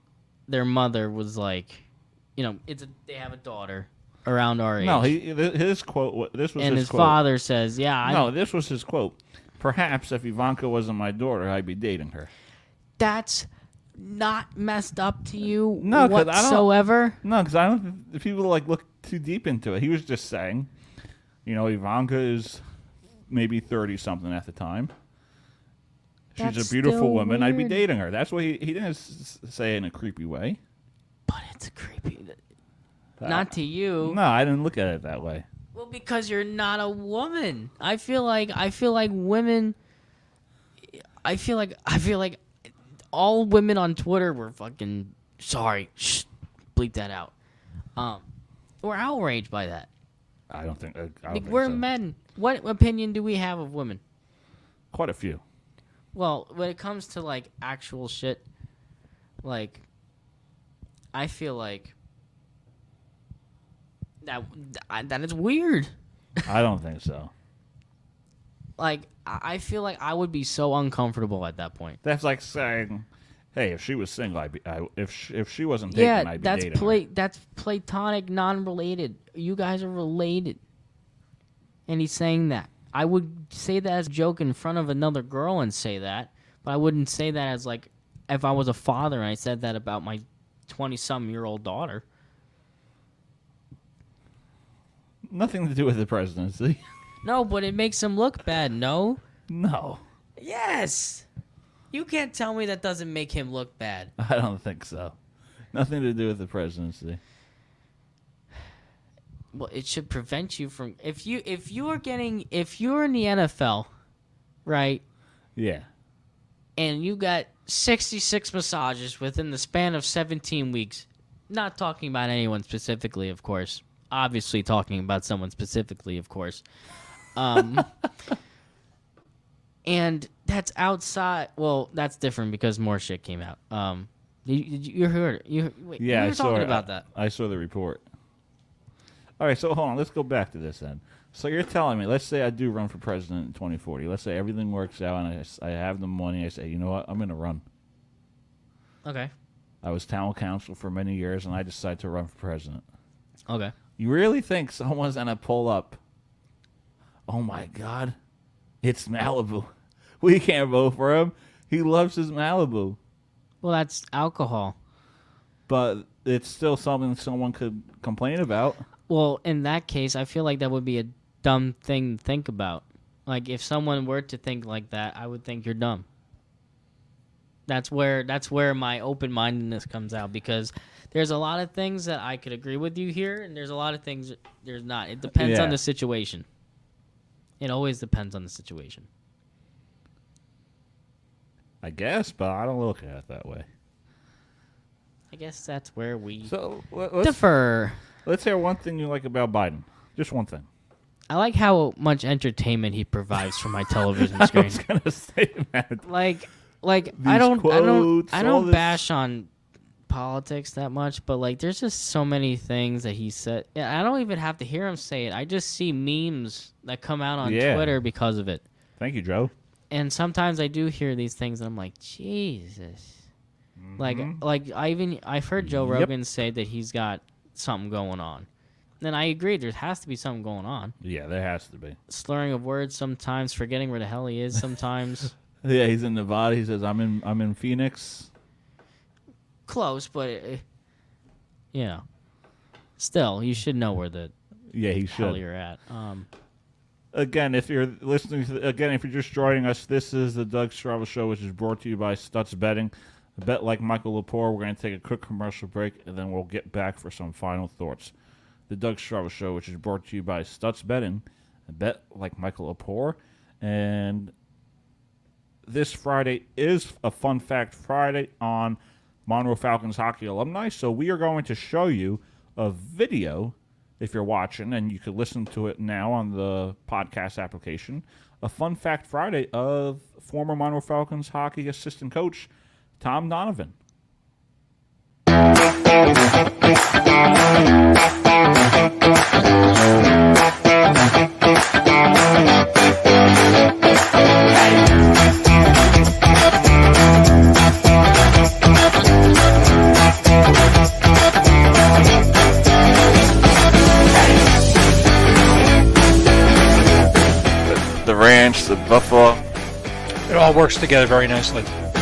their mother was like, you know, it's a, they have a daughter around our age. No, he, his quote, this was and his, his quote. father says, yeah, I No, this was his quote. Perhaps if Ivanka wasn't my daughter, I'd be dating her. That's not messed up to you No, 'cause I don't- whatsoever. No, because I don't. If people like look too deep into it, he was just saying, you know, Ivanka is maybe thirty something at the time. She's That's a beautiful still woman. I'd be weird. dating her. That's what he he didn't s- say in a creepy way. But it's creepy. Not to you. No, I didn't look at it that way. Well, because you're not a woman. I feel like I feel like women. I feel like I feel like all women on Twitter were fucking sorry. Shh, bleep that out. Um, we're outraged by that. I don't think. I don't Like, think we're so. men. What opinion do we have of women? Quite a few. Well, when it comes to like actual shit, like I feel like that that is weird. I don't think so. Like I I feel like I would be so uncomfortable at that point. That's like saying, "Hey, if she was single, I'd be. I, if she, if she wasn't dating, Yeah, I'd be that's dating pla- her." that's platonic, non-related. You guys are related, and he's saying that. I would say that as a joke in front of another girl and say that, but I wouldn't say that as like if I was a father and I said that about my twenty-some-year-old daughter. Nothing to do with the presidency. No, but it makes him look bad. No. No, Yes. You can't tell me that doesn't make him look bad. I don't think so. Nothing to do with the presidency. Well, it should prevent you from if you if you are getting if you're in the N F L, right? Yeah. And you got sixty-six massages within the span of seventeen weeks. Not talking about anyone specifically, of course. Obviously talking about someone specifically, of course. Um, and that's outside. Well, that's different because more shit came out. Um, you, you, you heard it. You, wait, Yeah, we I were saw talking it. about I, that. I saw the report. All right, so hold on. Let's go back to this then. So you're telling me, let's say I do run for president in twenty forty. Let's say everything works out and I, s- I have the money. I say, you know what? I'm going to run. Okay. I was town council for many years, and I decide to run for president. Okay. You really think someone's going to pull up, oh, my God, it's Malibu. We can't vote for him. He loves his Malibu. Well, that's alcohol. But it's still something someone could complain about. Well, in that case, I feel like that would be a dumb thing to think about. Like, if someone were to think like that, I would think you're dumb. That's where that's where my open-mindedness comes out, because there's a lot of things that I could agree with you here, and there's a lot of things that there's not. It depends Yeah. on the situation. It always depends on the situation. I guess, but I don't look at it that way. I guess that's where we So let- let's, differ. let's hear one thing you like about Biden. Just one thing. I like how much entertainment he provides for my television I screen. was going to say that. Like, like These I don't, I don't, quotes, I all don't this- bash on politics that much, but like, there's just so many things that he said. Yeah, I don't even have to hear him say it. I just see memes that come out on Yeah. Twitter because of it. Thank you, Joe. And sometimes I do hear these things, and I'm like, Jesus. Like, like I even I've heard Joe Yep. Rogan say that he's got something going on. And I agree, there has to be something going on. Yeah, there has to be. Slurring of words sometimes, forgetting where the hell he is sometimes. Yeah, he's in Nevada. He says, "I'm in. I'm in Phoenix." Close, but uh, you know, still, you should know where the Yeah, he hell should. you're at. Um, Again, if you're listening, to, again, if you're just joining us, this is the Doug Strava Show, which is brought to you by Stutz Betting. A bet like Michael Lepore. We're going to take a quick commercial break, and then we'll get back for some final thoughts. The Doug Strava Show, which is brought to you by Stutz Betting. A bet like Michael Lepore. And this Friday is a Fun Fact Friday on Monroe Falcons hockey alumni. So we are going to show you a video, if you're watching, and you could listen to it now on the podcast application, a Fun Fact Friday of former Monroe Falcons hockey assistant coach Tom Donovan. ranch, the buffalo. It all works together very nicely.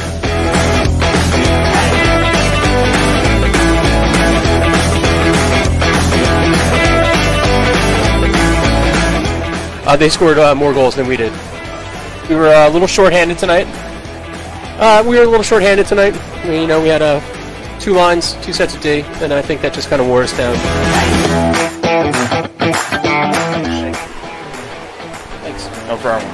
Uh, they scored uh, more goals than we did. We were uh, a little short-handed tonight. Uh, we were a little short-handed tonight. We, you know, we had uh, two lines, two sets of D, and I think that just kind of wore us down. Thanks. No problem.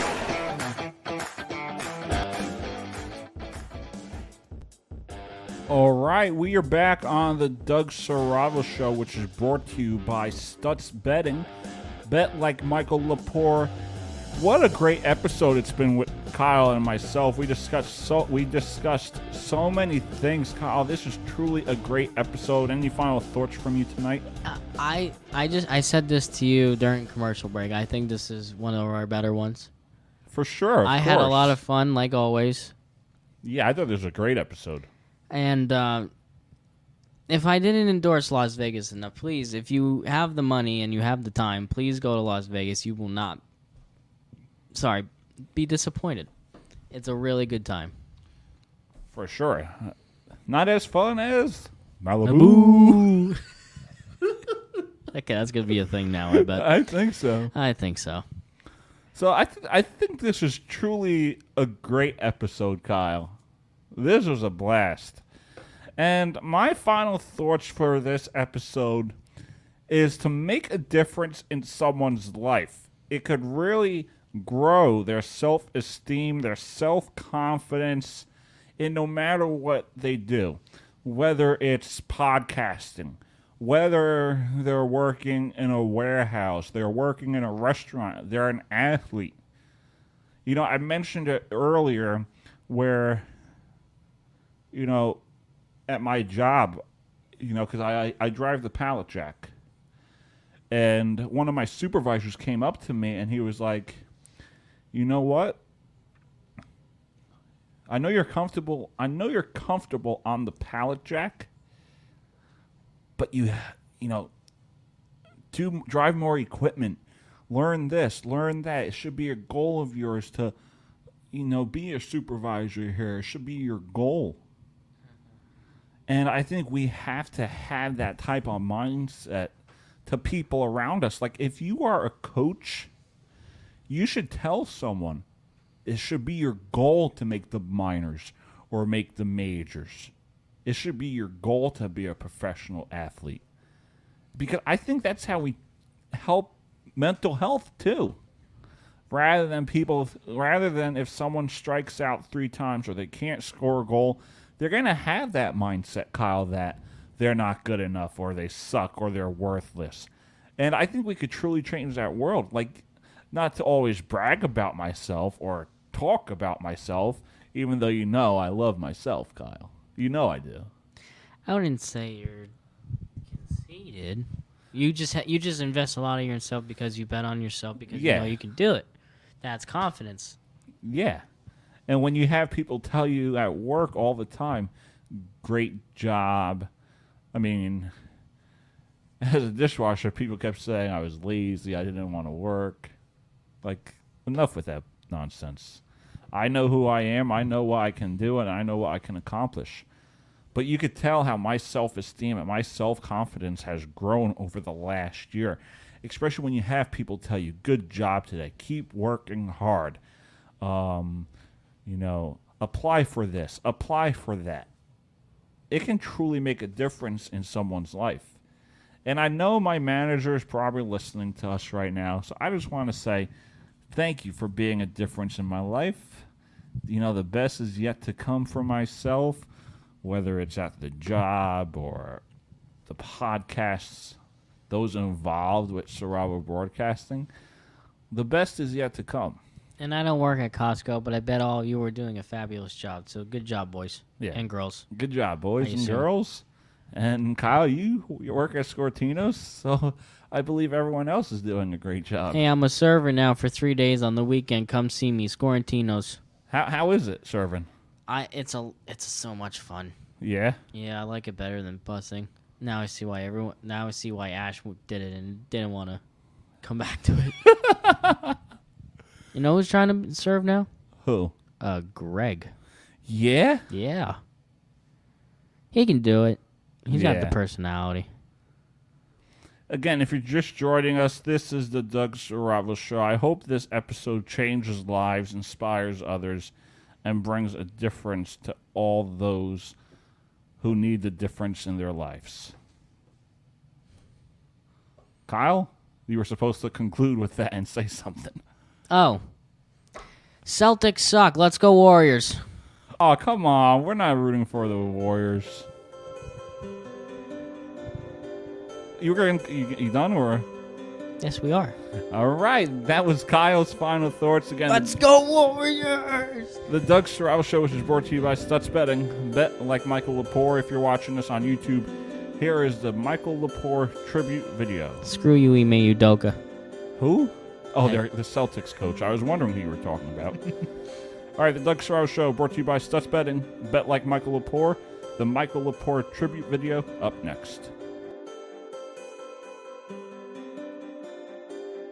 All right, we are back on the Doug Saravo Show, which is brought to you by Stutz Betting. Bet like Michael Lepore. What a great episode it's been with Kyle and myself. We discussed so we discussed so many things, Kyle. This is truly a great episode. Any final thoughts from you tonight? I I just I said this to you during commercial break. I think this is one of our better ones. For sure. Of I course. had a lot of fun, like always. Yeah, I thought this was a great episode. And uh, if I didn't endorse Las Vegas enough, please, if you have the money and you have the time, please go to Las Vegas. You will not, sorry, be disappointed. It's a really good time. For sure. Not as fun as Malibu. Okay, that's going to be a thing now, I bet. I think so. I think so. So I, th- I think this is truly a great episode, Kyle. This was a blast. And my final thoughts for this episode is to make a difference in someone's life. It could really grow their self-esteem, their self-confidence in no matter what they do. Whether it's podcasting, whether they're working in a warehouse, they're working in a restaurant, they're an athlete. You know, I mentioned it earlier where, you know, at my job, you know, because I, I drive the pallet jack. And one of my supervisors came up to me and he was like, you know what? I know you're comfortable. I know you're comfortable on the pallet jack, but you, you know, do drive more equipment. Learn this, learn that. It should be a goal of yours to, you know, be a supervisor here. It should be your goal. And I think we have to have that type of mindset to people around us. Like, if you are a coach, you should tell someone it should be your goal to make the minors or make the majors. It should be your goal to be a professional athlete. Because I think that's how we help mental health too. Rather than people, rather than if someone strikes out three times or they can't score a goal, they're going to have that mindset, Kyle, that they're not good enough or they suck or they're worthless. And I think we could truly change that world. Like, not to always brag about myself or talk about myself, even though you know I love myself, Kyle. You know I do. I wouldn't say you're conceited. You just ha- you just invest a lot of yourself because you bet on yourself because Yeah. you know you can do it. That's confidence. Yeah. And when you have people tell you at work all the time, great job. I mean, as a dishwasher, people kept saying I was lazy, I didn't want to work. Like, enough with that nonsense. I know who I am, I know what I can do, and I know what I can accomplish. But you could tell how my self-esteem and my self-confidence has grown over the last year, especially when you have people tell you, good job today, keep working hard. Um, you know, apply for this, apply for that. It can truly make a difference in someone's life. And I know my manager is probably listening to us right now, so I just want to say thank you for being a difference in my life. You know, the best is yet to come for myself, whether it's at the job or the podcasts, those involved with Saravo Broadcasting. The best is yet to come. And I don't work at Costco, but I bet all of you were doing a fabulous job. So good job, boys Yeah. and girls. Good job, boys I and assume. girls. And Kyle, you, you work at Scortinos, so I believe everyone else is doing a great job. Hey, I'm a server now for three days on the weekend. Come see me, Scorentinos. How how is it serving? I it's a it's so much fun. Yeah. Yeah, I like it better than busing. Now I see why everyone. Now I see why Ash did it and didn't want to come back to it. You know who's trying to serve now? Who? Uh, Greg. Yeah? Yeah. He can do it. He's got Yeah. the personality. Again, if you're just joining us, this is the Doug Saravo Show. I hope this episode changes lives, inspires others, and brings a difference to all those who need the difference in their lives. Kyle, you were supposed to conclude with that and say something. Oh. Celtics suck. Let's go Warriors. Oh, come on. We're not rooting for the Warriors. You were going, you, you done or? Yes, we are. All right. That was Kyle's final thoughts again. Let's go Warriors. The Doug Saravo Show, which is brought to you by Stutz Betting. Bet like Michael Lepore. If you're watching this on YouTube, here is the Michael Lepore tribute video. Screw you, Ime Udoka. Who? Oh, Hey. they're the Celtics coach. I was wondering who you were talking about. All right, the Doug Saravo Show, brought to you by Stutz Betting. Bet like Michael Lepore. The Michael Lepore tribute video up next.